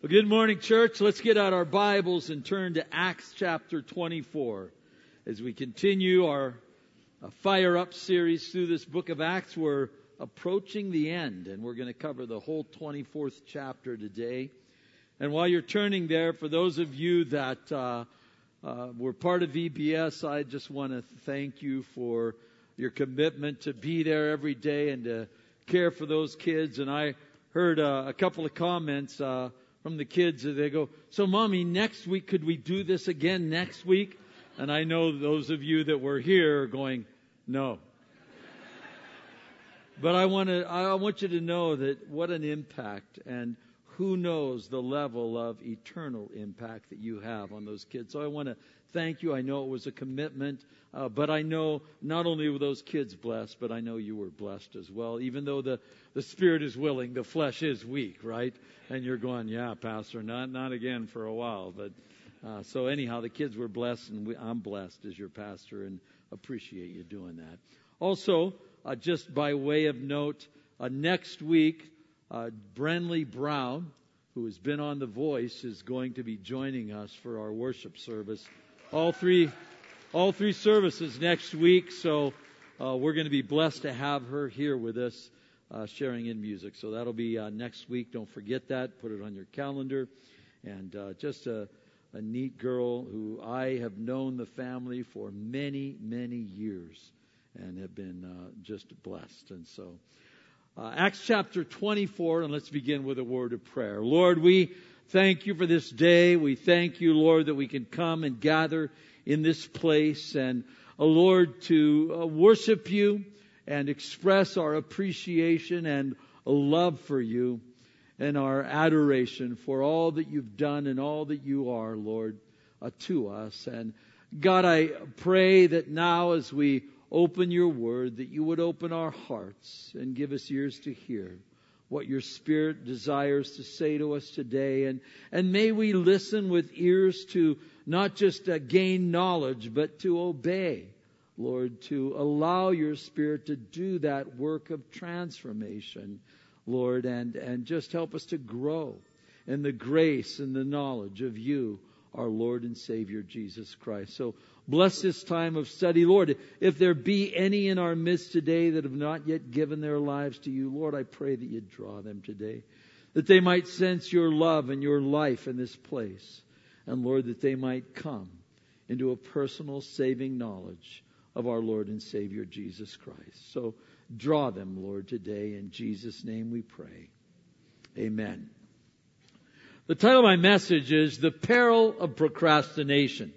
Well, good morning, church. Let's get out our Bibles and turn to Acts chapter 24. As we continue our Fire Up series through this book of Acts, we're approaching the end, and we're going to cover the whole 24th chapter today. And while you're turning there, for those of you that were part of VBS, I just want to thank you for your commitment to be there every day and to care for those kids. And I heard a couple of comments from the kids. They go, "So, Mommy, next week, could we do this again next week?" And I know those of you that were here are going, "No." But I want you to know that what an impact, and who knows the level of eternal impact that you have on those kids. So I want to thank you. I know it was a commitment, but I know not only were those kids blessed, but I know you were blessed as well. Even though the spirit is willing, the flesh is weak, right? And you're going, "Yeah, Pastor, not again for a while." But so anyhow, the kids were blessed, and I'm blessed as your pastor, and appreciate you doing that. Also, just by way of note, next week, Brenley Brown, who has been on The Voice, is going to be joining us for our worship service. All three services next week. So we're going to be blessed to have her here with us, sharing in music. So that'll be next week. Don't forget that. Put it on your calendar. And just a neat girl who I have known the family for many, many years and have been just blessed. And so Acts chapter 24, and let's begin with a word of prayer. Lord, we thank you for this day. We thank you, Lord, that we can come and gather in this place and, Lord, to worship you and express our appreciation and love for you and our adoration for all that you've done and all that you are, Lord, to us. And God, I pray that now as we open your word, that you would open our hearts and give us ears to hear what your Spirit desires to say to us today. And may we listen with ears to not just gain knowledge, but to obey, Lord, to allow your Spirit to do that work of transformation, Lord, and just help us to grow in the grace and the knowledge of you, our Lord and Savior, Jesus Christ. So bless this time of study. Lord, if there be any in our midst today that have not yet given their lives to you, Lord, I pray that you draw them today, that they might sense your love and your life in this place. And Lord, that they might come into a personal saving knowledge of our Lord and Savior, Jesus Christ. So draw them, Lord, today. In Jesus' name we pray. Amen. The title of my message is The Peril of Procrastination.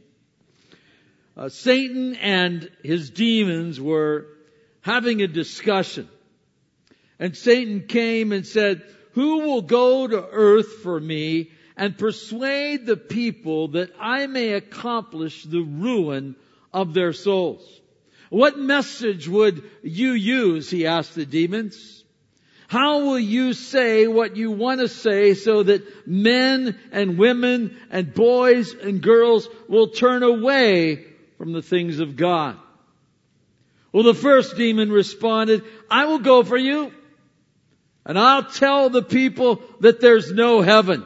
Satan and his demons were having a discussion. And Satan came and said, "Who will go to earth for me and persuade the people that I may accomplish the ruin of their souls?" "What message would you use?" he asked the demons. "How will you say what you want to say so that men and women and boys and girls will turn away from the things of God?" Well, the first demon responded, "I will go for you, and I'll tell the people that there's no heaven."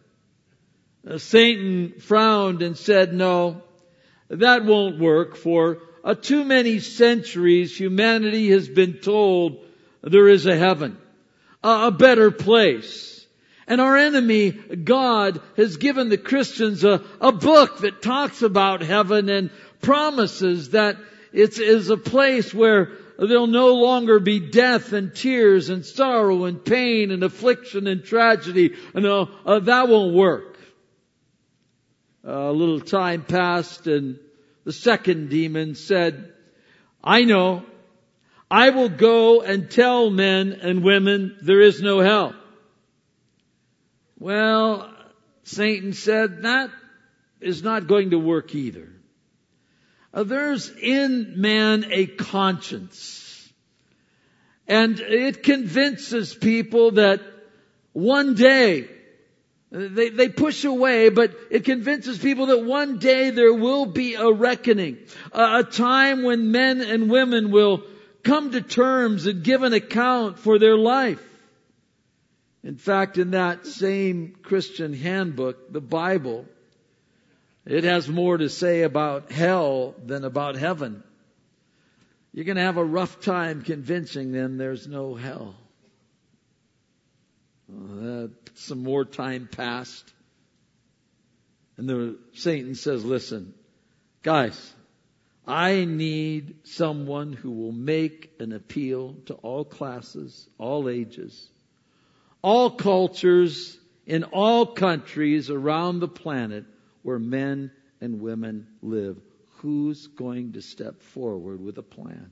Satan frowned and said, "No, that won't work. For too many centuries, humanity has been told there is a heaven, a better place. And our enemy, God, has given the Christians a book that talks about heaven and promises that it is a place where there'll no longer be death and tears and sorrow and pain and affliction and tragedy. No, that won't work." A little time passed, and the second demon said, "I know. I will go and tell men and women there is no hell." Well, Satan said, that is not going to work either. There's in man a conscience, and it convinces people that one day, they push away, but it convinces people that one day there will be a reckoning, a time when men and women will come to terms and give an account for their life. In fact, in that same Christian handbook, the Bible, it has more to say about hell than about heaven. You're going to have a rough time convincing them there's no hell. Some more time passed. And Satan says, listen, guys, I need someone who will make an appeal to all classes, all ages, all cultures, in all countries around the planet where men and women live. Who's going to step forward with a plan?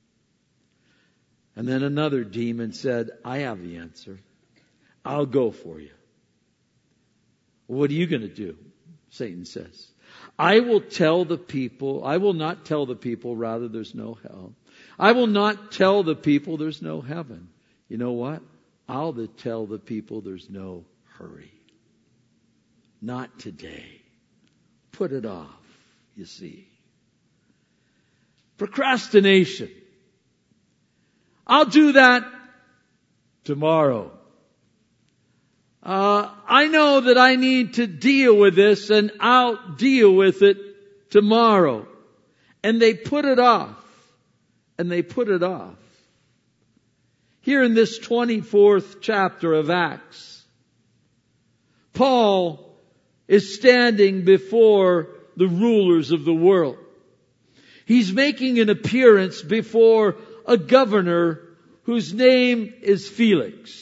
And then another demon said, I have the answer. I'll go for you. What are you going to do? Satan says. I will not tell the people, rather, there's no hell. I will not tell the people there's no heaven. You know what? I'll tell the people there's no hurry. Not today. Put it off, you see. Procrastination. I'll do that tomorrow. I know that I need to deal with this, and I'll deal with it tomorrow. And they put it off. And they put it off. Here in this 24th chapter of Acts, Paul is standing before the rulers of the world. He's making an appearance before a governor whose name is Felix.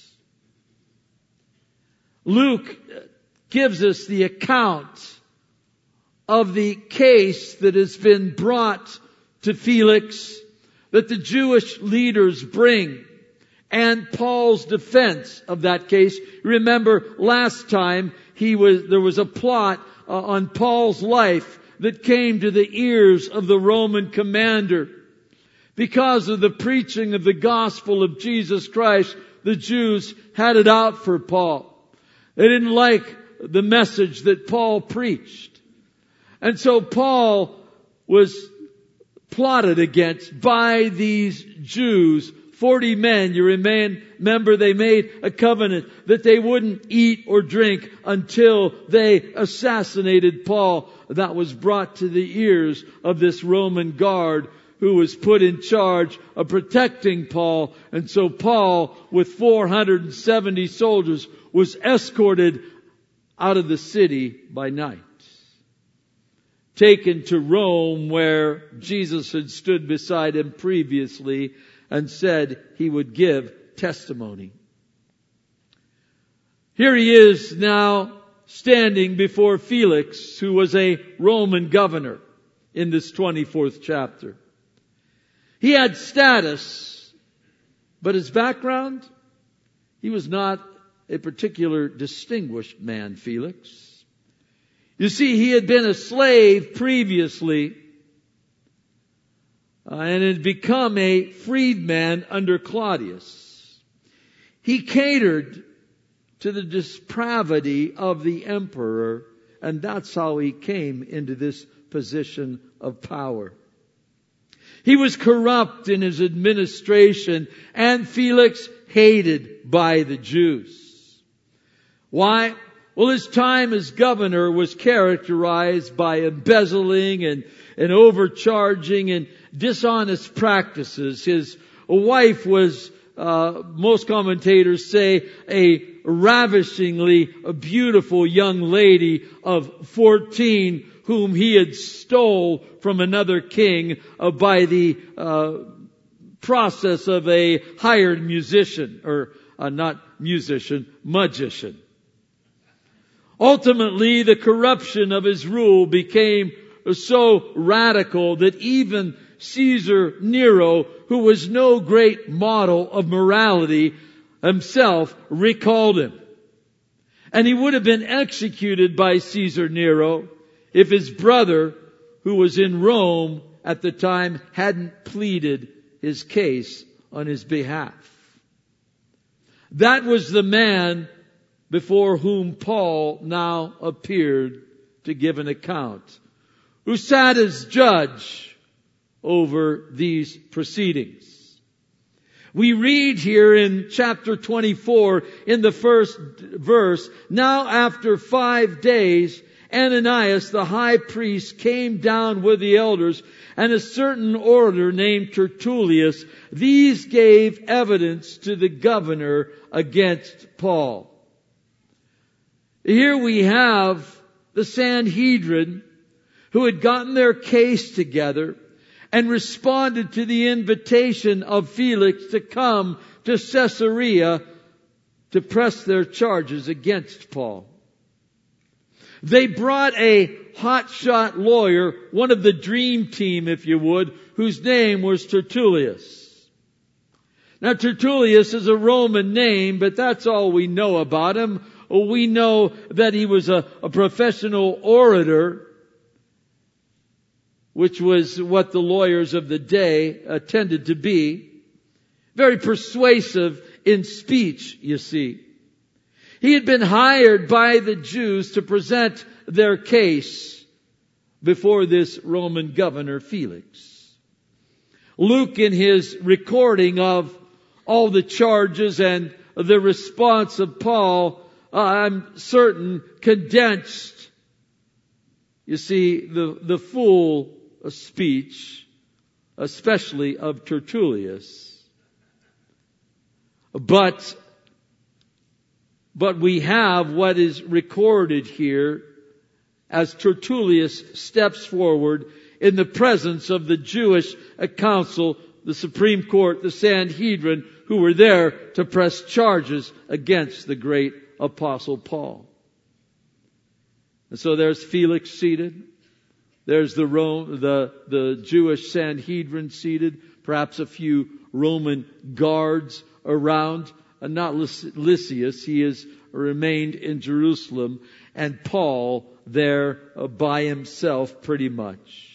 Luke gives us the account of the case that has been brought to Felix, that the Jewish leaders bring, and Paul's defense of that case. Remember, last time there was a plot on Paul's life that came to the ears of the Roman commander. Because of the preaching of the gospel of Jesus Christ, the Jews had it out for Paul. They didn't like the message that Paul preached. And so Paul was plotted against by these Jews. 40 men, you remember, they made a covenant that they wouldn't eat or drink until they assassinated Paul. That was brought to the ears of this Roman guard who was put in charge of protecting Paul. And so Paul, with 470 soldiers, was escorted out of the city by night, taken to Rome, where Jesus had stood beside him previously and said he would give testimony. Here he is now standing before Felix, who was a Roman governor in this 24th chapter. He had status, but his background, he was not a particular distinguished man, Felix. You see, he had been a slave previously and had become a freedman under Claudius. He catered to the depravity of the emperor, and that's how he came into this position of power. He was corrupt in his administration, and Felix hated by the Jews. Why? Well, his time as governor was characterized by embezzling and overcharging and dishonest practices. His wife was, most commentators say, a ravishingly beautiful young lady of 14 whom he had stole from another king by the process of a hired musician, or not musician, magician. Ultimately, the corruption of his rule became so radical that even Caesar Nero, who was no great model of morality himself, recalled him. And he would have been executed by Caesar Nero if his brother, who was in Rome at the time, hadn't pleaded his case on his behalf. That was the man before whom Paul now appeared to give an account, who sat as judge over these proceedings. We read here in chapter 24 in the first verse, "Now after 5 days, Ananias the high priest came down with the elders and a certain orator named Tertullius. These gave evidence to the governor against Paul." Here we have the Sanhedrin who had gotten their case together and responded to the invitation of Felix to come to Caesarea to press their charges against Paul. They brought a hotshot lawyer, one of the dream team, if you would, whose name was Tertullius. Now, Tertullius is a Roman name, but that's all we know about him. We know that he was a professional orator, which was what the lawyers of the day tended to be. Very persuasive in speech, you see. He had been hired by the Jews to present their case before this Roman governor, Felix. Luke, in his recording of all the charges and the response of Paul, I'm certain, condensed, you see, the full speech, especially of Tertullius. But we have what is recorded here as Tertullius steps forward in the presence of the Jewish council, the Supreme Court, the Sanhedrin, who were there to press charges against the great Apostle Paul. And so there's Felix seated. There's the Jewish Sanhedrin seated. Perhaps a few Roman guards around. Not Lysias. He has remained in Jerusalem. And Paul there by himself pretty much.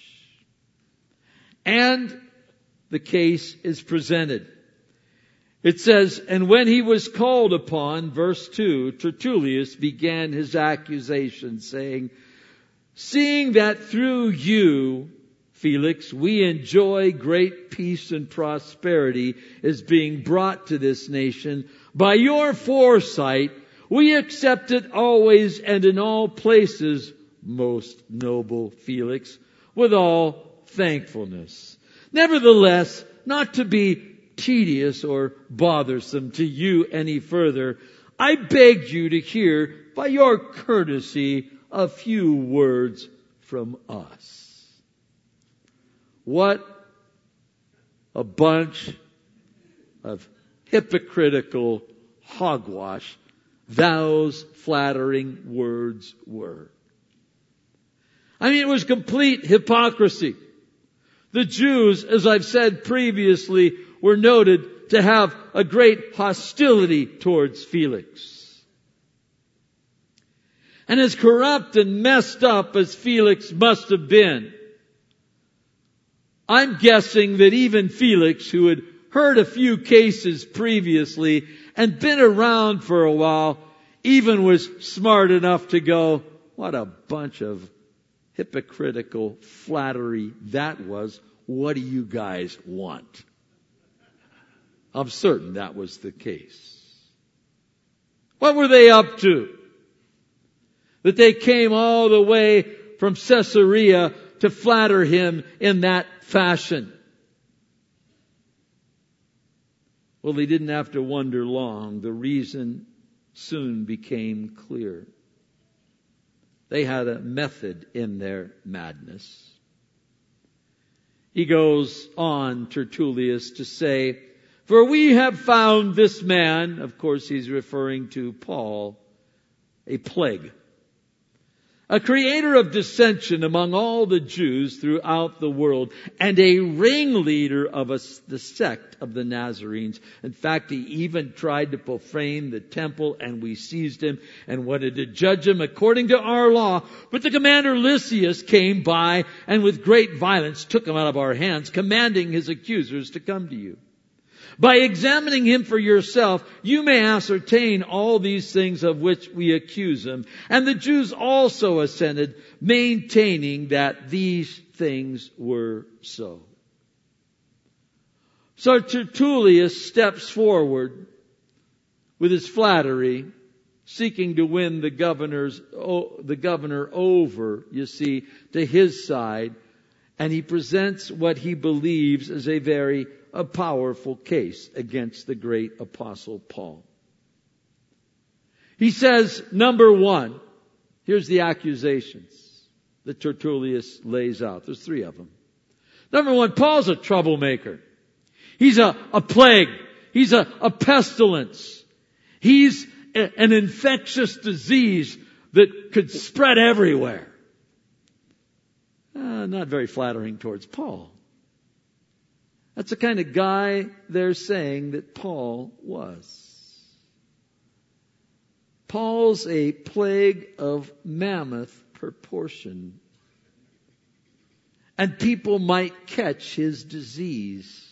And the case is presented. It says, "And when he was called upon," verse 2, "Tertullius began his accusation, saying, 'Seeing that through you, Felix, we enjoy great peace and prosperity is being brought to this nation, by your foresight, we accept it always and in all places, most noble Felix, with all thankfulness. Nevertheless, not to be tedious or bothersome to you any further, I begged you to hear by your courtesy a few words from us.'" What a bunch of hypocritical hogwash those flattering words were. I mean, it was complete hypocrisy. The Jews, as I've said previously, were noted to have a great hostility towards Felix. And as corrupt and messed up as Felix must have been, I'm guessing that even Felix, who had heard a few cases previously and been around for a while, even was smart enough to go, "What a bunch of hypocritical flattery that was. What do you guys want?" I'm certain that was the case. What were they up to? That they came all the way from Caesarea to flatter him in that fashion. Well, they didn't have to wonder long. The reason soon became clear. They had a method in their madness. He goes on, Tertullius, to say, "For we have found this man," of course he's referring to Paul, "a plague, a creator of dissension among all the Jews throughout the world, and a ringleader of the sect of the Nazarenes. In fact, he even tried to profane the temple, and we seized him and wanted to judge him according to our law. But the commander Lysias came by and with great violence took him out of our hands, commanding his accusers to come to you. By examining him for yourself, you may ascertain all these things of which we accuse him." And the Jews also assented, maintaining that these things were so. So Tertullius steps forward with his flattery, seeking to win the governor over, you see, to his side. And he presents what he believes is a very powerful case against the great apostle Paul. He says, number one, here's the accusations that Tertullius lays out. There's 3 of them. Number one, Paul's a troublemaker. He's a plague. He's a pestilence. He's an infectious disease that could spread everywhere. Not very flattering towards Paul. That's the kind of guy they're saying that Paul was. Paul's a plague of mammoth proportion. And people might catch his disease.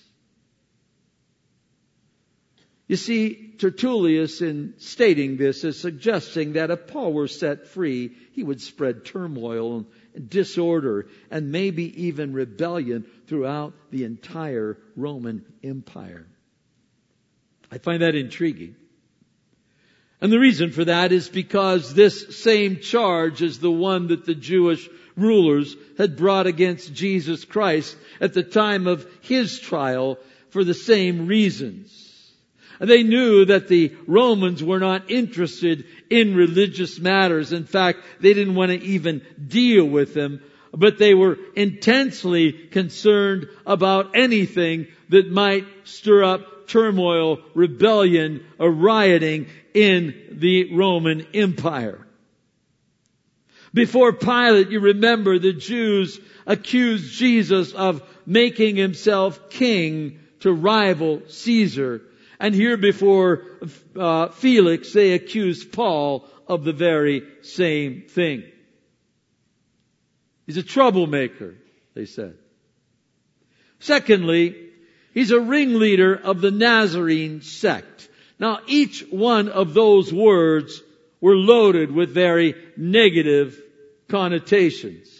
You see, Tertullius, in stating this, is suggesting that if Paul were set free, he would spread turmoil and disorder and maybe even rebellion throughout the entire Roman Empire. I find that intriguing. And the reason for that is because this same charge is the one that the Jewish rulers had brought against Jesus Christ at the time of his trial for the same reasons. They knew that the Romans were not interested in religious matters. In fact, they didn't want to even deal with them, but they were intensely concerned about anything that might stir up turmoil, rebellion, or rioting in the Roman Empire. Before Pilate, you remember, the Jews accused Jesus of making himself king to rival Caesar. And here before Felix, they accused Paul of the very same thing. He's a troublemaker, they said. Secondly, he's a ringleader of the Nazarene sect. Now, each one of those words were loaded with very negative connotations.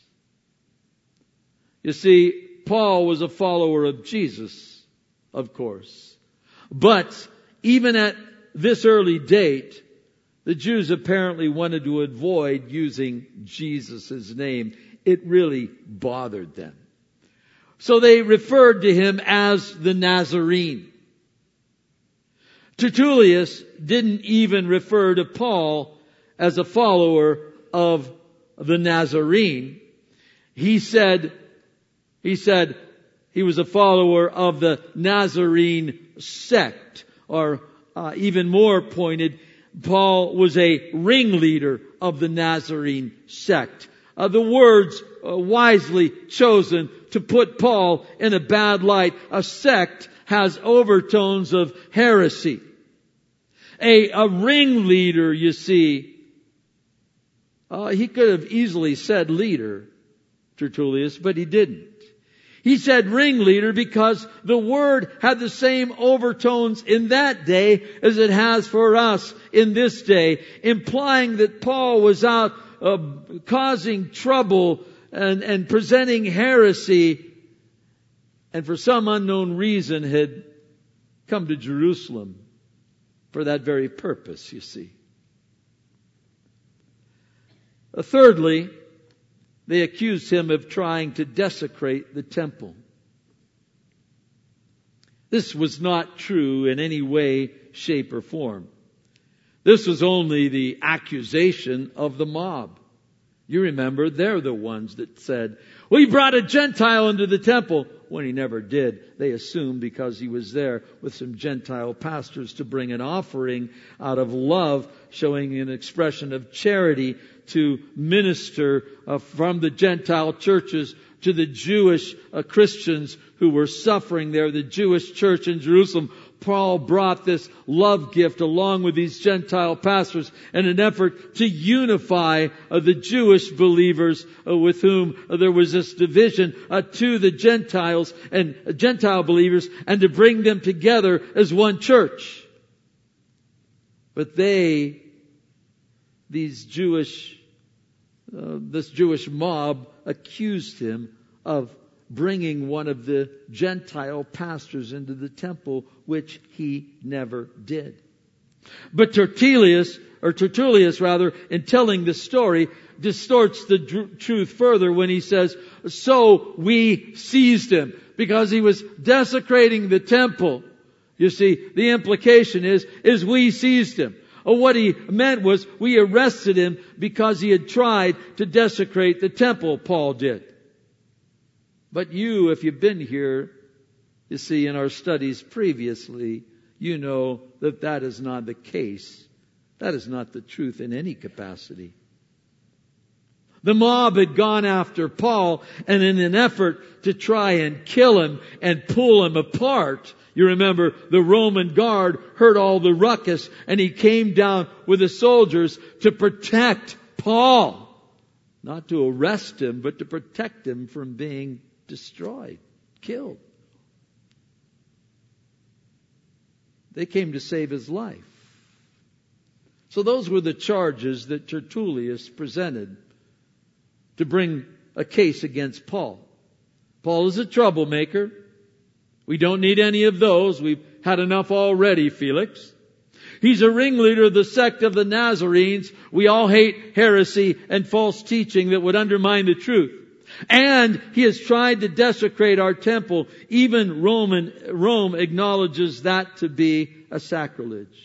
You see, Paul was a follower of Jesus, of course. But even at this early date, the Jews apparently wanted to avoid using Jesus' name. It really bothered them. So they referred to him as the Nazarene. Tertullius didn't even refer to Paul as a follower of the Nazarene. He said he was a follower of the Nazarene sect, or even more pointed, Paul was a ringleader of the Nazarene sect. The words wisely chosen to put Paul in a bad light. A sect has overtones of heresy. A ringleader, you see, he could have easily said leader, Tertullius, but he didn't. He said ringleader because the word had the same overtones in that day as it has for us in this day, implying that Paul was out causing trouble and presenting heresy, and for some unknown reason had come to Jerusalem for that very purpose, you see. Thirdly, they accused him of trying to desecrate the temple. This was not true in any way, shape, or form. This was only the accusation of the mob. You remember, they're the ones that said, well, he brought a Gentile into the temple, when he never did. They assumed because he was there with some Gentile pastors to bring an offering out of love, showing an expression of charity to minister from the Gentile churches to the Jewish Christians who were suffering there, the Jewish church in Jerusalem. Paul brought this love gift along with these Gentile pastors in an effort to unify the Jewish believers with whom there was this division to the Gentiles and Gentile believers, and to bring them together as one church. But this Jewish mob accused him of bringing one of the Gentile pastors into the temple, which he never did. But Tertullius, in telling the story, distorts the truth further when he says, so we seized him, because he was desecrating the temple. You see, the implication is we seized him. Or what he meant was, we arrested him because he had tried to desecrate the temple, Paul did. But you, if you've been here, you see, in our studies previously, you know that that is not the case. That is not the truth in any capacity. The mob had gone after Paul, and in an effort to try and kill him and pull him apart, you remember the Roman guard heard all the ruckus, and he came down with the soldiers to protect Paul. Not to arrest him, but to protect him from being destroyed, killed. They came to save his life. So those were the charges that Tertullius presented to bring a case against Paul. Paul is a troublemaker. We don't need any of those. We've had enough already, Felix. He's a ringleader of the sect of the Nazarenes. We all hate heresy and false teaching that would undermine the truth. And he has tried to desecrate our temple. Even Rome acknowledges that to be a sacrilege.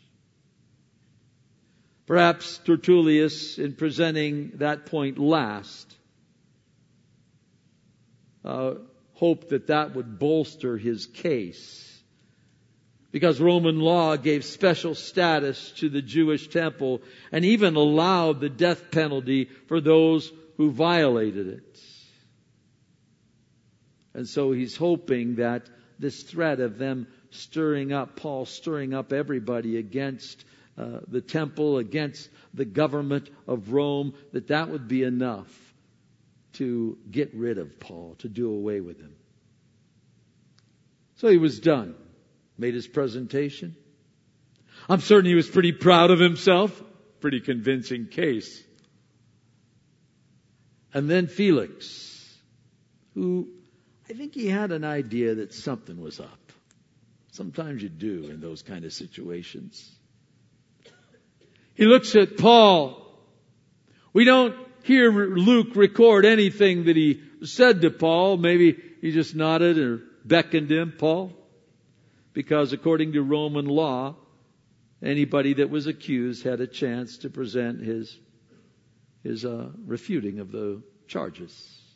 Perhaps Tertullius, in presenting that point last, hoped that would bolster his case. Because Roman law gave special status to the Jewish temple and even allowed the death penalty for those who violated it. And so he's hoping that this threat of them stirring up, Paul stirring up everybody against the temple, against the government of Rome, that would be enough to get rid of Paul, to do away with him. So he was done. Made his presentation. I'm certain he was pretty proud of himself. Pretty convincing case. And then Felix, who I think he had an idea that something was up. Sometimes you do in those kind of situations. He looks at Paul. We don't hear Luke record anything that he said to Paul. Maybe he just nodded or beckoned him, Paul. Because according to Roman law, anybody that was accused had a chance to present his refuting of the charges.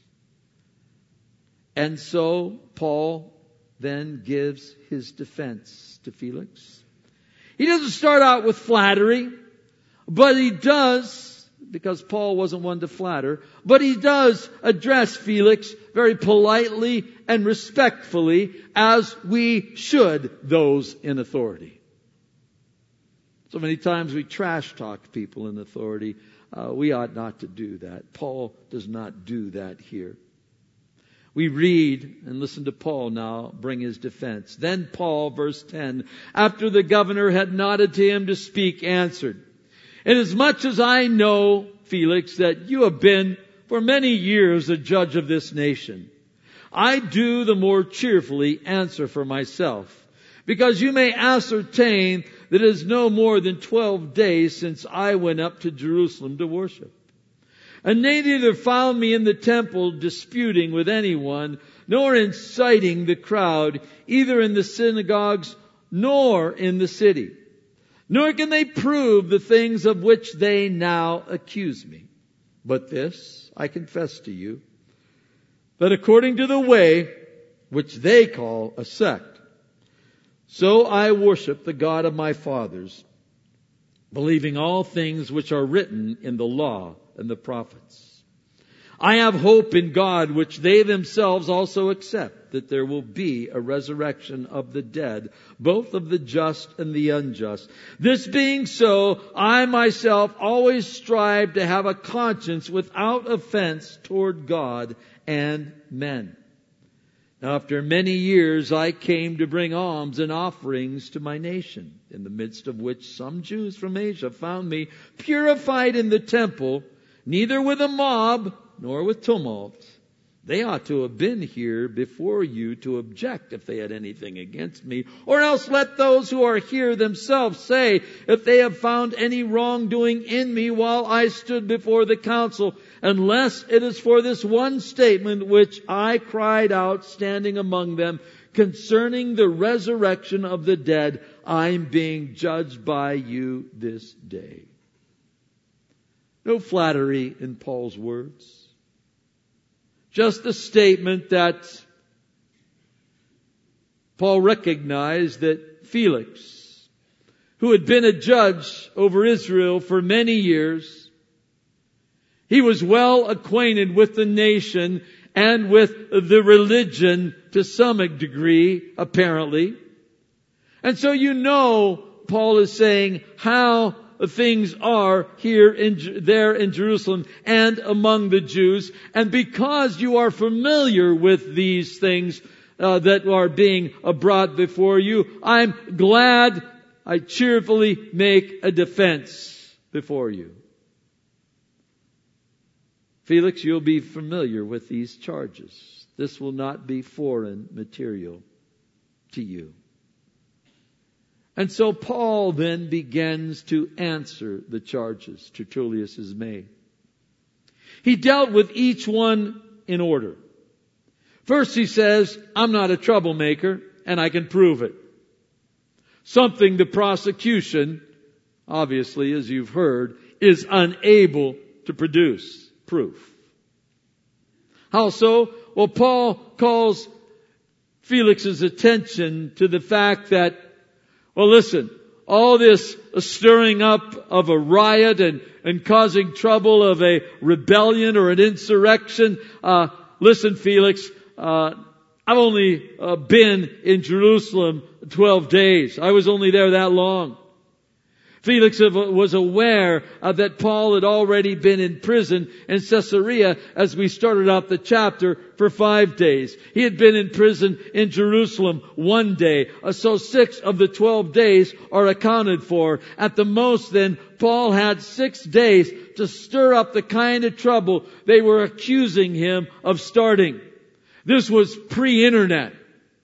And so Paul then gives his defense to Felix. He doesn't start out with flattery, but he does, because Paul wasn't one to flatter, but he does address Felix very politely and respectfully, as we should those in authority. So many times we trash talk people in authority. We ought not to do that. Paul does not do that here. We read and listen to Paul now bring his defense. Then Paul, verse 10, after the governor had nodded to him to speak, answered, "Inasmuch as I know, Felix, that you have been for many years a judge of this nation, I do the more cheerfully answer for myself, because you may ascertain that it is no more than 12 days since I went up to Jerusalem to worship. And they neither found me in the temple disputing with anyone, nor inciting the crowd, either in the synagogues nor in the city. Nor can they prove the things of which they now accuse me. But this I confess to you, that according to the way which they call a sect, so I worship the God of my fathers, believing all things which are written in the law and the prophets. I have hope in God, which they themselves also accept, that there will be a resurrection of the dead, both of the just and the unjust. This being so, I myself always strive to have a conscience without offense toward God and men. Now, after many years, I came to bring alms and offerings to my nation, in the midst of which some Jews from Asia found me purified in the temple, neither with a mob nor with tumult, They ought to have been here before you to object if they had anything against me. Or else let those who are here themselves say if they have found any wrongdoing in me while I stood before the council, unless it is for this one statement which I cried out standing among them concerning the resurrection of the dead, I'm being judged by you this day. No flattery in Paul's words. Just a statement that Paul recognized that Felix, who had been a judge over Israel for many years, he was well acquainted with the nation and with the religion to some degree, apparently. And so Paul is saying how things are there in Jerusalem and among the Jews. And because you are familiar with these things that are being brought before you, I'm glad I cheerfully make a defense before you. Felix, you'll be familiar with these charges. This will not be foreign material to you. And so Paul then begins to answer the charges Tertullus has made. He dealt with each one in order. First he says, I'm not a troublemaker and I can prove it. Something the prosecution, obviously as you've heard, is unable to produce proof. How so? Well, Paul calls Felix's attention to the fact that, well, listen, all this stirring up of a riot and causing trouble of a rebellion or an insurrection. Listen, Felix, I've only been in Jerusalem 12 days. I was only there that long. Felix was aware that Paul had already been in prison in Caesarea as we started out the chapter for 5 days. He had been in prison in Jerusalem 1 day. So 6 of the 12 days are accounted for. At the most then, Paul had 6 days to stir up the kind of trouble they were accusing him of starting. This was pre-internet,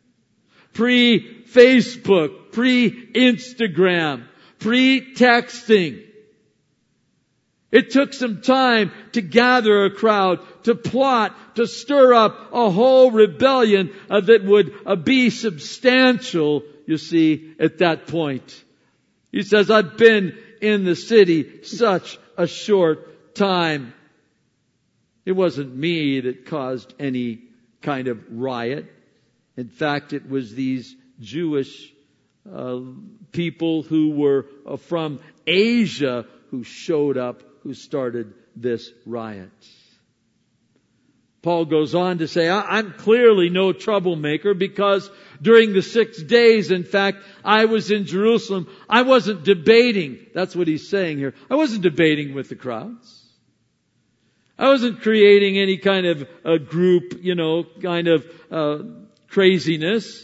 pre-Facebook, pre-Instagram, pre-texting. It took some time to gather a crowd, to plot, to stir up a whole rebellion that would be substantial, you see, at that point. He says, I've been in the city such a short time. It wasn't me that caused any kind of riot. In fact, it was these Jewish people who were from Asia who showed up, who started this riot. Paul goes on to say, I'm clearly no troublemaker because during the 6 days, in fact, I was in Jerusalem. I wasn't debating. That's what he's saying here. I wasn't debating with the crowds. I wasn't creating any kind of a group, kind of craziness.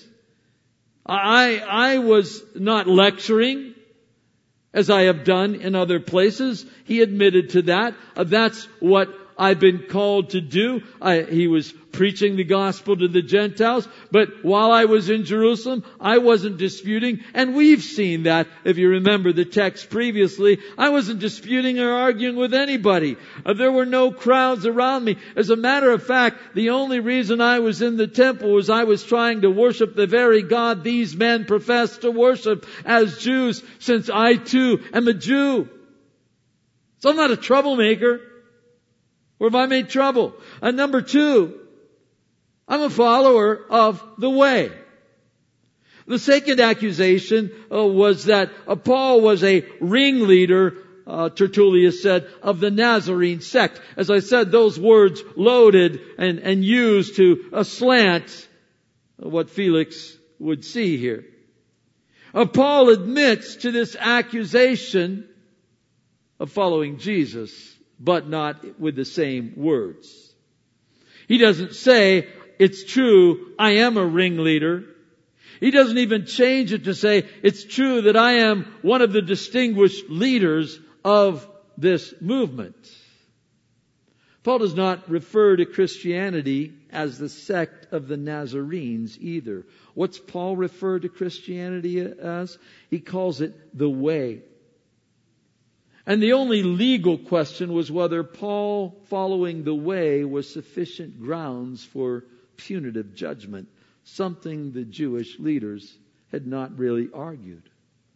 I was not lecturing as I have done in other places. He admitted to that. That's what I've been called to do. He was preaching the gospel to the Gentiles. But while I was in Jerusalem, I wasn't disputing. And we've seen that, if you remember the text previously. I wasn't disputing or arguing with anybody. There were no crowds around me. As a matter of fact, the only reason I was in the temple was I was trying to worship the very God these men profess to worship as Jews, since I too am a Jew. So I'm not a troublemaker. Or have I made trouble? And number 2, I'm a follower of the way. The second accusation was that Paul was a ringleader, Tertullus said, of the Nazarene sect. As I said, those words loaded and used to slant what Felix would see here. Paul admits to this accusation of following Jesus, but not with the same words. He doesn't say, it's true, I am a ringleader. He doesn't even change it to say, it's true that I am one of the distinguished leaders of this movement. Paul does not refer to Christianity as the sect of the Nazarenes either. What's Paul refer to Christianity as? He calls it the way. And the only legal question was whether Paul following the way was sufficient grounds for punitive judgment, something the Jewish leaders had not really argued.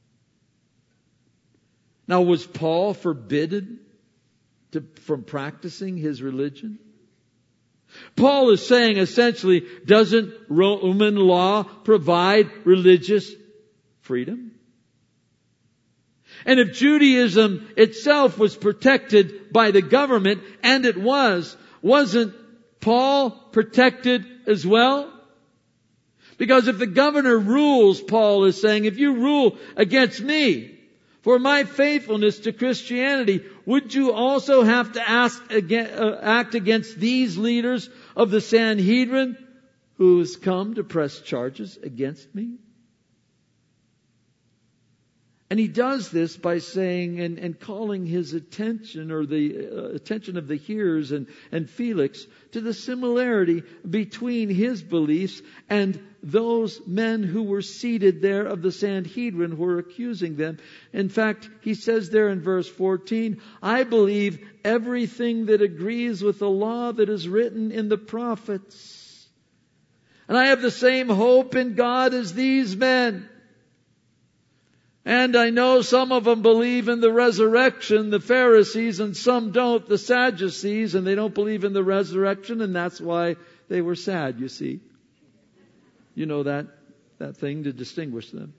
Now, was Paul forbidden from practicing his religion? Paul is saying essentially, doesn't Roman law provide religious freedom? And if Judaism itself was protected by the government, and it wasn't Paul protected as well? Because if the governor rules, Paul is saying, if you rule against me for my faithfulness to Christianity, would you also have to act against these leaders of the Sanhedrin who has come to press charges against me? And he does this by saying and calling his attention, or the attention of the hearers and Felix, to the similarity between his beliefs and those men who were seated there of the Sanhedrin who were accusing them. In fact, he says there in verse 14, I believe everything that agrees with the law that is written in the prophets. And I have the same hope in God as these men. And I know some of them believe in the resurrection, the Pharisees, and some don't, the Sadducees, and they don't believe in the resurrection, and that's why they were sad, you see. You know that thing to distinguish them.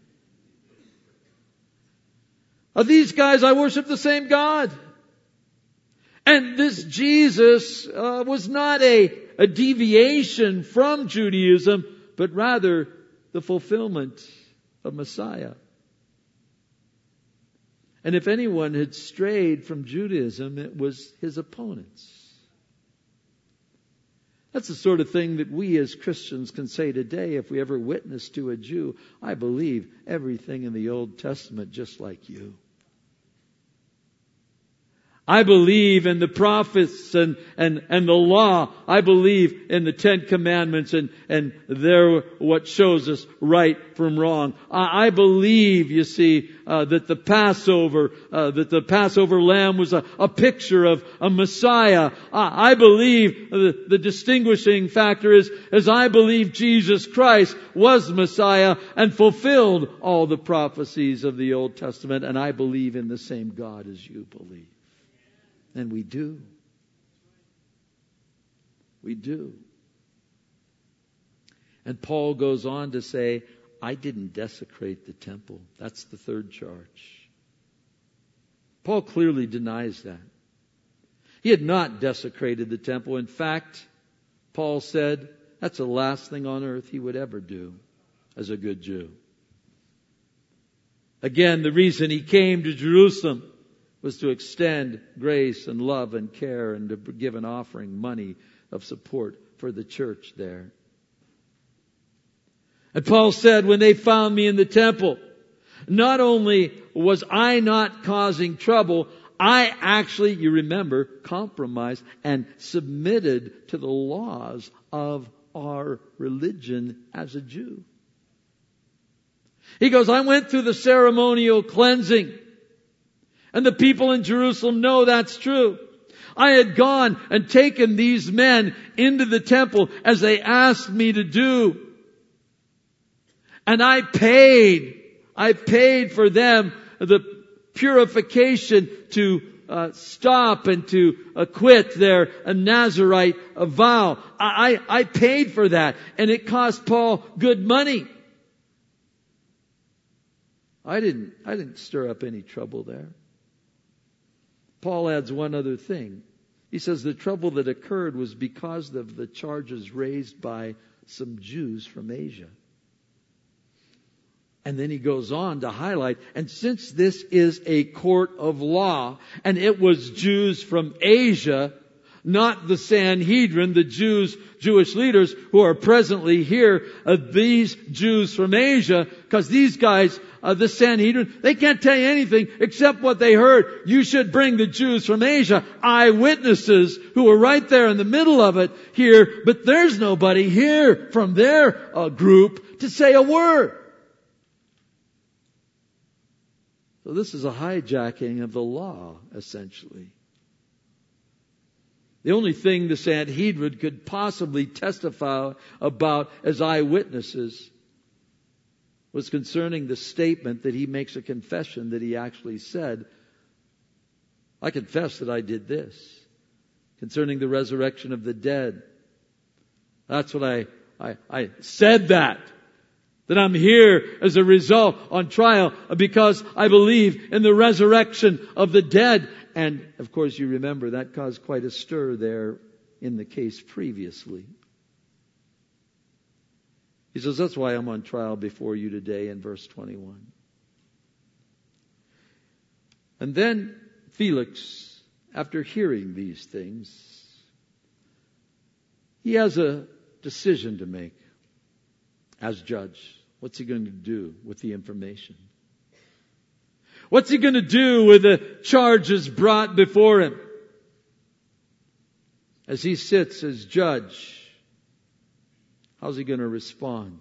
Of these guys, I worship the same God. And this Jesus was not a deviation from Judaism, but rather the fulfillment of Messiah. And if anyone had strayed from Judaism, it was his opponents. That's the sort of thing that we as Christians can say today if we ever witness to a Jew. I believe everything in the Old Testament just like you. I believe in the prophets and the law. I believe in the Ten Commandments and they're what shows us right from wrong. I believe, you see, that the Passover lamb was a picture of a Messiah. I believe the distinguishing factor is I believe Jesus Christ was Messiah and fulfilled all the prophecies of the Old Testament, and I believe in the same God as you believe. And we do. We do. And Paul goes on to say, I didn't desecrate the temple. That's the third charge. Paul clearly denies that. He had not desecrated the temple. In fact, Paul said, that's the last thing on earth he would ever do as a good Jew. Again, the reason he came to Jerusalem was to extend grace and love and care and to give an offering, money of support for the church there. And Paul said, when they found me in the temple, not only was I not causing trouble, I actually, you remember, compromised and submitted to the laws of our religion as a Jew. He goes, I went through the ceremonial cleansing. And the people in Jerusalem know that's true. I had gone and taken these men into the temple as they asked me to do. And I paid for them the purification to stop and to quit their Nazirite vow. I paid for that, and it cost Paul good money. I didn't stir up any trouble there. Paul adds one other thing. He says the trouble that occurred was because of the charges raised by some Jews from Asia. And then he goes on to highlight, and since this is a court of law, and it was Jews from Asia, not the Sanhedrin, the Jewish leaders who are presently here, these Jews from Asia, because these guys, the Sanhedrin, they can't tell you anything except what they heard. You should bring the Jews from Asia, eyewitnesses who are right there in the middle of it here, but there's nobody here from their group to say a word. So this is a hijacking of the law, essentially. The only thing the Sanhedrin could possibly testify about as eyewitnesses was concerning the statement that he makes a confession that he actually said, I confess that I did this. Concerning the resurrection of the dead. That's what I said that I'm here as a result on trial because I believe in the resurrection of the dead. And, of course, you remember that caused quite a stir there in the case previously. He says, that's why I'm on trial before you today in verse 21. And then Felix, after hearing these things, he has a decision to make as judge. What's he going to do with the information? What's he going to do with the charges brought before him? As he sits as judge, how's he going to respond?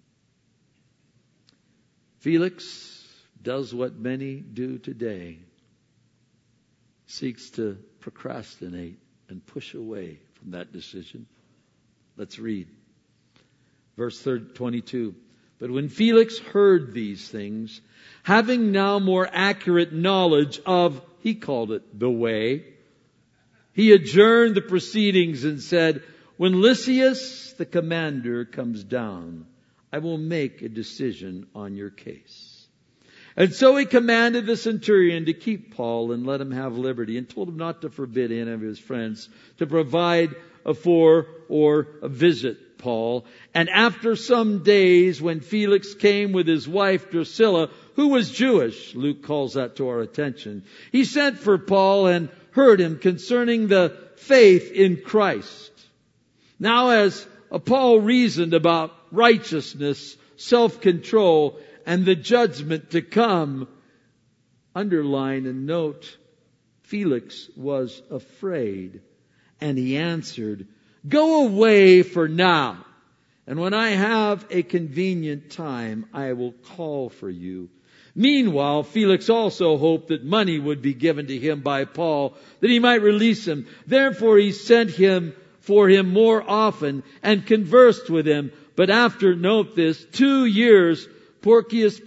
Felix does what many do today. Seeks to procrastinate and push away from that decision. Let's read. Verse 22. But when Felix heard these things, having now more accurate knowledge of, he called it the way, he adjourned the proceedings and said, when Lysias, the commander, comes down, I will make a decision on your case. And so he commanded the centurion to keep Paul and let him have liberty, and told him not to forbid any of his friends to provide for or visit Paul. And after some days, when Felix came with his wife Drusilla, who was Jewish, Luke calls that to our attention, he sent for Paul and heard him concerning the faith in Christ. Now as Paul reasoned about righteousness, self-control, and the judgment to come, underline and note, Felix was afraid, and he answered, go away for now, and when I have a convenient time, I will call for you. Meanwhile, Felix also hoped that money would be given to him by Paul, that he might release him. Therefore he sent him for him more often and conversed with him. But after, note this, 2 years, Porcius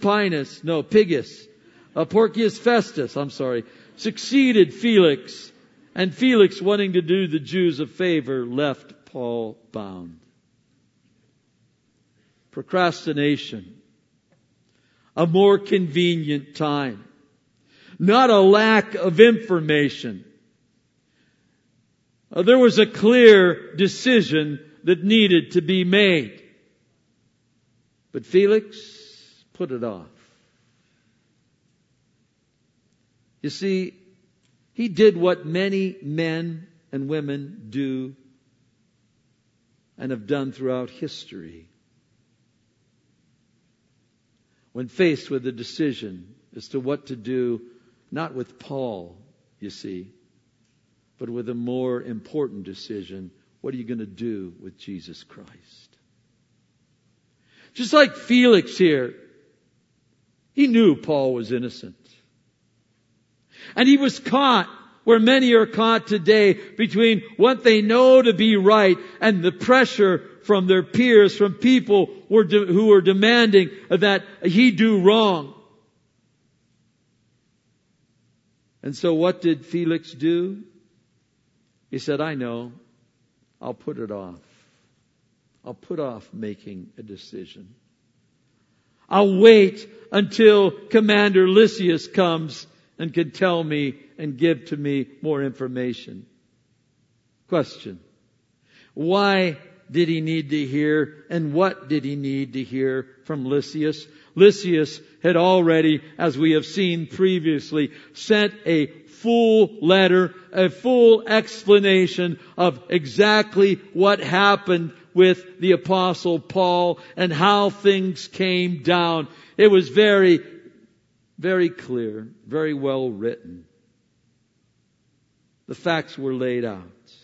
Festus, succeeded Felix. And Felix, wanting to do the Jews a favor, left Paul bound. Procrastination. A more convenient time. Not a lack of information. There was a clear decision that needed to be made. But Felix put it off. You see, he did what many men and women do and have done throughout history. When faced with a decision as to what to do, not with Paul, you see, but with a more important decision, what are you going to do with Jesus Christ? Just like Felix here, he knew Paul was innocent. And he was caught where many are caught today between what they know to be right and the pressure from their peers, from people who are demanding that he do wrong. And so what did Felix do? He said, I know. I'll put it off. I'll put off making a decision. I'll wait until Commander Lysias comes and can tell me and give to me more information. Question. Why did he need to hear, and what did he need to hear from Lysias? Lysias had already, as we have seen previously, sent a full letter, a full explanation of exactly what happened with the Apostle Paul and how things came down. It was very, very clear, very well written. The facts were laid out.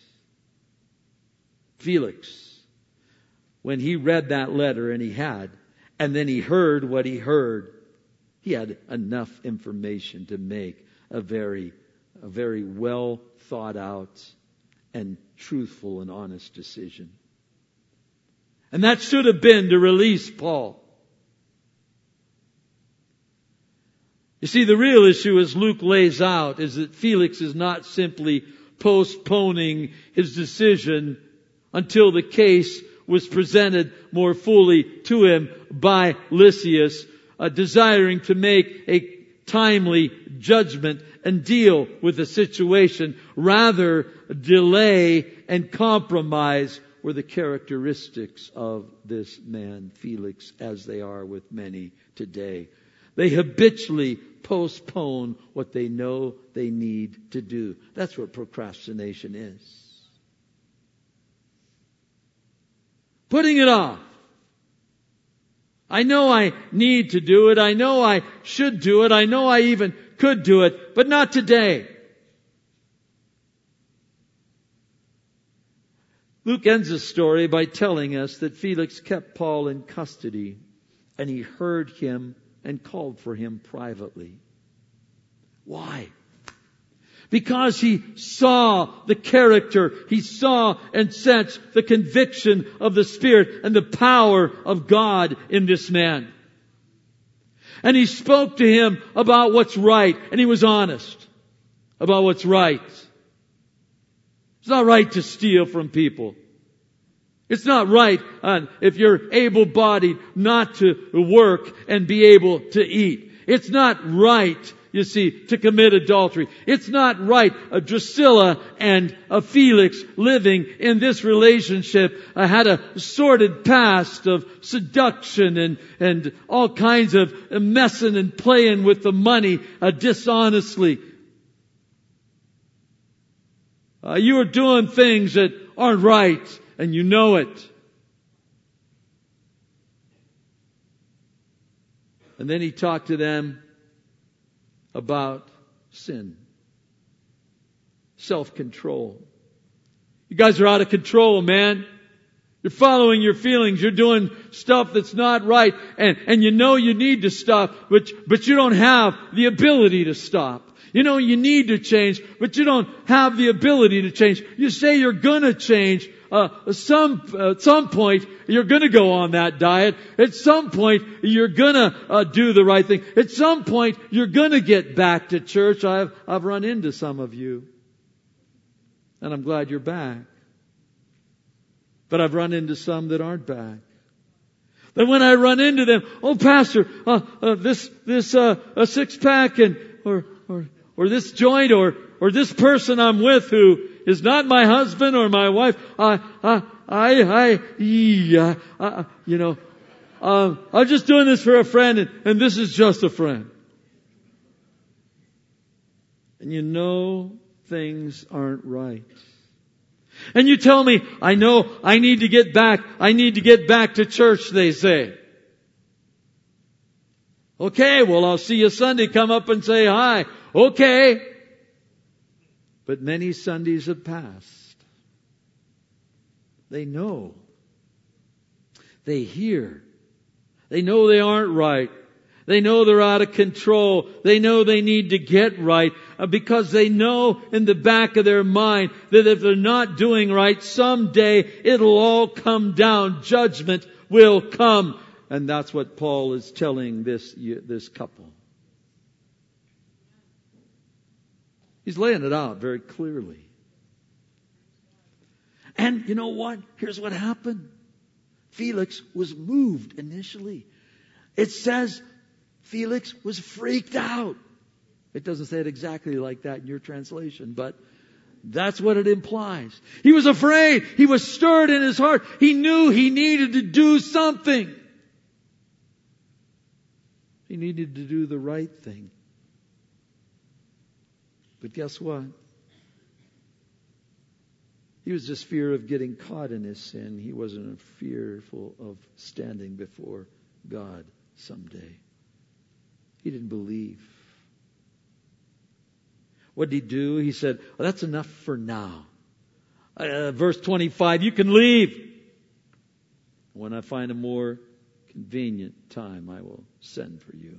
Felix, when he read that letter, and then he heard what he heard, he had enough information to make a very well thought out and truthful and honest decision. And that should have been to release Paul. You see, the real issue, as Luke lays out, is that Felix is not simply postponing his decision until the case was presented more fully to him by Lysias, desiring to make a timely judgment and deal with the situation. Rather, delay and compromise were the characteristics of this man, Felix, as they are with many today. They habitually postpone what they know they need to do. That's what procrastination is. Putting it off. I know I need to do it. I know I should do it. I know I even could do it, but not today. Luke ends the story by telling us that Felix kept Paul in custody, and he heard him and called for him privately. Why? Because he saw the character, he saw and sensed the conviction of the Spirit and the power of God in this man. And he spoke to him about what's right, and he was honest about what's right. It's not right to steal from people. It's not right, if you're able-bodied, not to work and be able to eat. It's not right, you see, to commit adultery. It's not right. Drusilla and Felix living in this relationship had a sordid past of seduction and all kinds of messing and playing with the money dishonestly. You are doing things that aren't right, and you know it. And then he talked to them about sin. Self-control. You guys are out of control, man. You're following your feelings. You're doing stuff that's not right. And you know you need to stop, but you don't have the ability to stop. You know you need to change, but you don't have the ability to change. You say you're gonna change. At some point, you're gonna go on that diet. At some point, you're gonna do the right thing. At some point, you're gonna get back to church. I've run into some of you, and I'm glad you're back. But I've run into some that aren't back. Then when I run into them, oh, Pastor, this six-pack and or this joint or this person I'm with who is not my husband or my wife. I'm just doing this for a friend, and this is just a friend. And you know things aren't right. And you tell me, I know I need to get back. I need to get back to church, they say. Okay, well, I'll see you Sunday. Come up and say hi. Okay. But many Sundays have passed. They know. They hear. They know they aren't right. They know they're out of control. They know they need to get right because they know in the back of their mind that if they're not doing right, someday it'll all come down. Judgment will come. And that's what Paul is telling this couple. He's laying it out very clearly. And you know what? Here's what happened. Felix was moved initially. It says Felix was freaked out. It doesn't say it exactly like that in your translation, but that's what it implies. He was afraid. He was stirred in his heart. He knew he needed to do something. He needed to do the right thing. But guess what? He was just fear of getting caught in his sin. He wasn't fearful of standing before God someday. He didn't believe. What did he do? He said, well, that's enough for now. Verse 25, you can leave. When I find a more convenient time, I will send for you.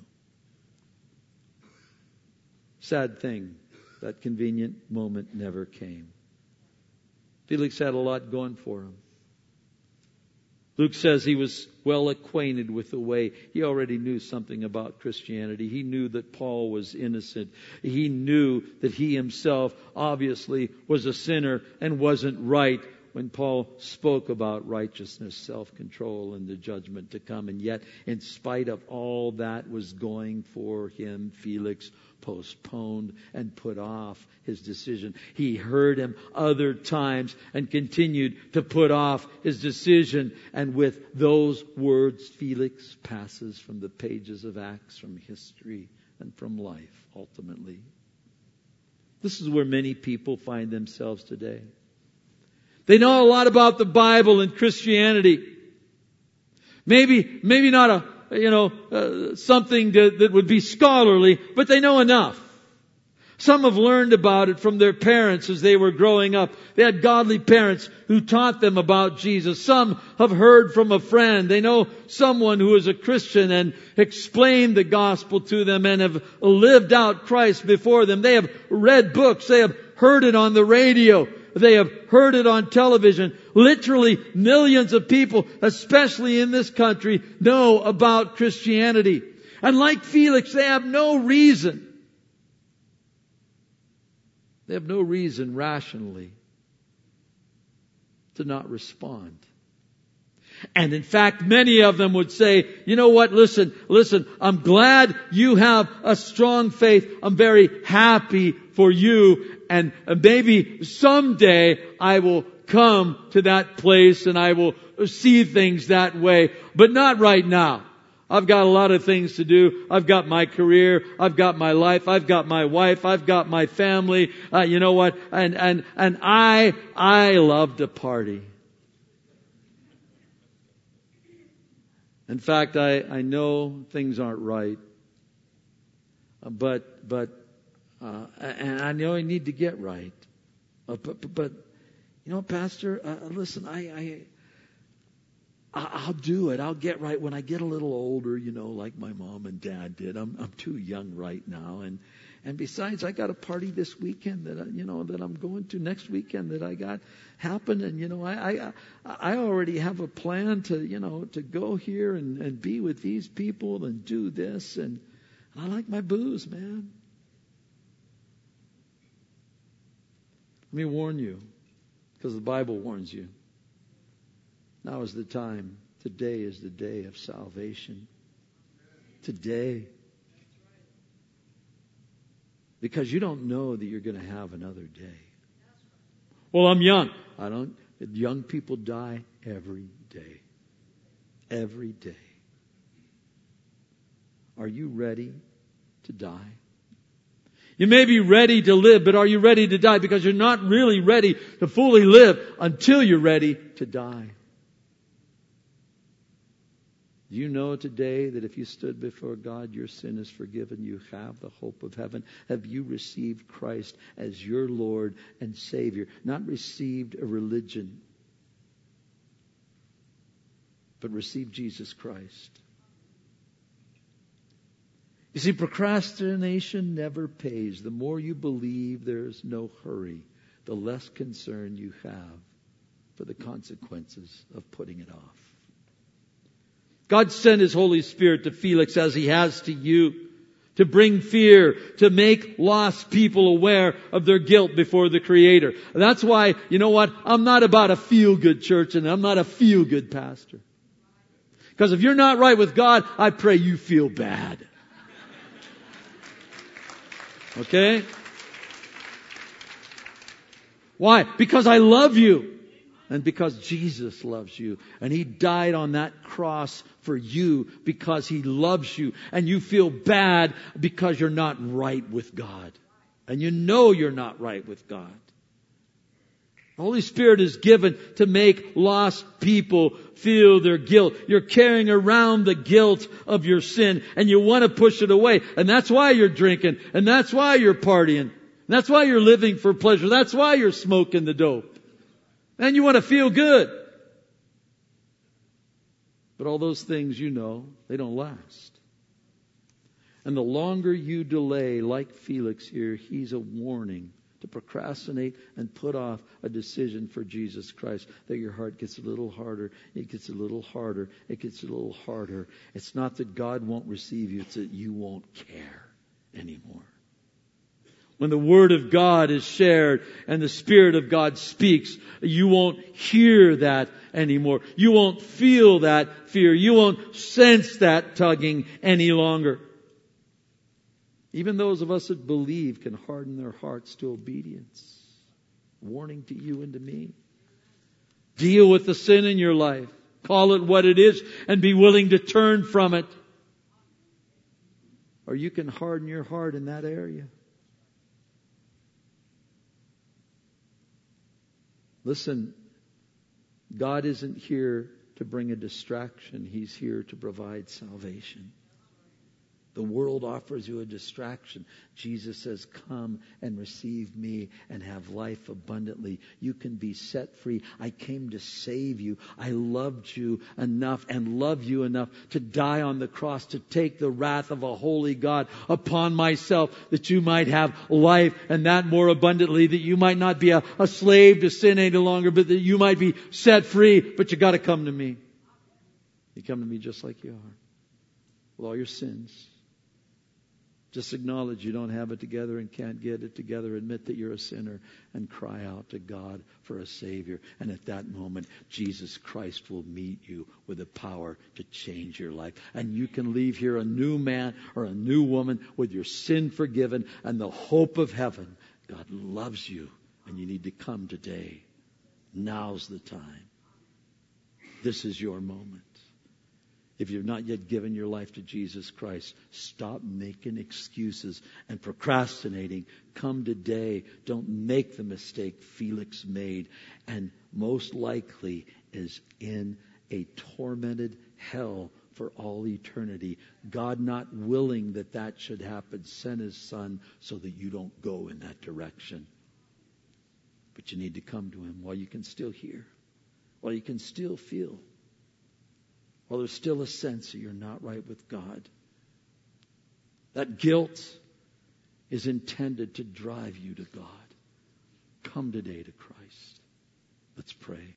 Sad thing, that convenient moment never came. Felix had a lot going for him. Luke says he was well acquainted with the way. He already knew something about Christianity. He knew that Paul was innocent. He knew that he himself obviously was a sinner and wasn't right when Paul spoke about righteousness, self-control, and the judgment to come. And yet, in spite of all that was going for him, Felix postponed and put off his decision. He heard him other times and continued to put off his decision. And with those words, Felix passes from the pages of Acts, from history, and from life, ultimately. This is where many people find themselves today. They know a lot about the Bible and Christianity. Maybe not something that would be scholarly, but they know enough. Some have learned about it from their parents as they were growing up. They had godly parents who taught them about Jesus. Some have heard from a friend. They know someone who is a Christian and explained the gospel to them and have lived out Christ before them. They have read books. They have heard it on the radio. They have heard it on television. Literally millions of people, especially in this country, know about Christianity. And like Felix, they have no reason. They have no reason rationally to not respond. And in fact, many of them would say, you know what, listen, I'm glad you have a strong faith. I'm very happy for you. And maybe someday I will come to that place and I will see things that way. But not right now. I've got a lot of things to do. I've got my career. I've got my life. I've got my wife. I've got my family. You know what? And I love to party. In fact, I know things aren't right. But and I know I need to get right. But you know, Pastor, listen, I'll do it. I'll get right when I get a little older, like my mom and dad did. I'm too young right now. And besides, I got a party this weekend that I'm going to next weekend that I got happen. And, I already have a plan to go here and be with these people and do this. And I like my booze, man. Let me warn you, because the Bible warns you. Now is the time. Today is the day of salvation. Today. Because you don't know that you're going to have another day. Well, I'm young. Young people die every day. Every day. Are you ready to die? You may be ready to live, but are you ready to die? Because you're not really ready to fully live until you're ready to die. Do you know today that if you stood before God, your sin is forgiven? You have the hope of heaven. Have you received Christ as your Lord and Savior? Not received a religion, but received Jesus Christ. You see, procrastination never pays. The more you believe there's no hurry, the less concern you have for the consequences of putting it off. God sent His Holy Spirit to Felix as He has to you, to bring fear, to make lost people aware of their guilt before the Creator. And that's why, you know what? I'm not about a feel-good church and I'm not a feel-good pastor. Because if you're not right with God, I pray you feel bad. Okay? Why? Because I love you. And because Jesus loves you. And He died on that cross for you because He loves you. And you feel bad because you're not right with God. And you know you're not right with God. The Holy Spirit is given to make lost people feel their guilt. You're carrying around the guilt of your sin and you want to push it away. And that's why you're drinking. And that's why you're partying. And that's why you're living for pleasure. That's why you're smoking the dope. And you want to feel good. But all those things, you know, they don't last. And the longer you delay, like Felix here, he's a warning to procrastinate and put off a decision for Jesus Christ, that your heart gets a little harder, it gets a little harder, it gets a little harder. It's not that God won't receive you, it's that you won't care anymore. When the Word of God is shared and the Spirit of God speaks, you won't hear that anymore. You won't feel that fear. You won't sense that tugging any longer. Even those of us that believe can harden their hearts to obedience. Warning to you and to me. Deal with the sin in your life. Call it what it is and be willing to turn from it. Or you can harden your heart in that area. Listen, God isn't here to bring a distraction. He's here to provide salvation. The world offers you a distraction. Jesus says, come and receive me and have life abundantly. You can be set free. I came to save you. I loved you enough and love you enough to die on the cross, to take the wrath of a holy God upon myself, that you might have life and that more abundantly, that you might not be a slave to sin any longer, but that you might be set free. But you got to come to me. You come to me just like you are, with all your sins. Just acknowledge you don't have it together and can't get it together. Admit that you're a sinner and cry out to God for a Savior. And at that moment, Jesus Christ will meet you with the power to change your life. And you can leave here a new man or a new woman with your sin forgiven and the hope of heaven. God loves you and you need to come today. Now's the time. This is your moment. If you've not yet given your life to Jesus Christ, stop making excuses and procrastinating. Come today. Don't make the mistake Felix made, and most likely is in a tormented hell for all eternity. God, not willing that that should happen, sent His Son so that you don't go in that direction. But you need to come to Him while you can still hear, while you can still feel. Well, there's still a sense that you're not right with God. That guilt is intended to drive you to God. Come today to Christ. Let's pray.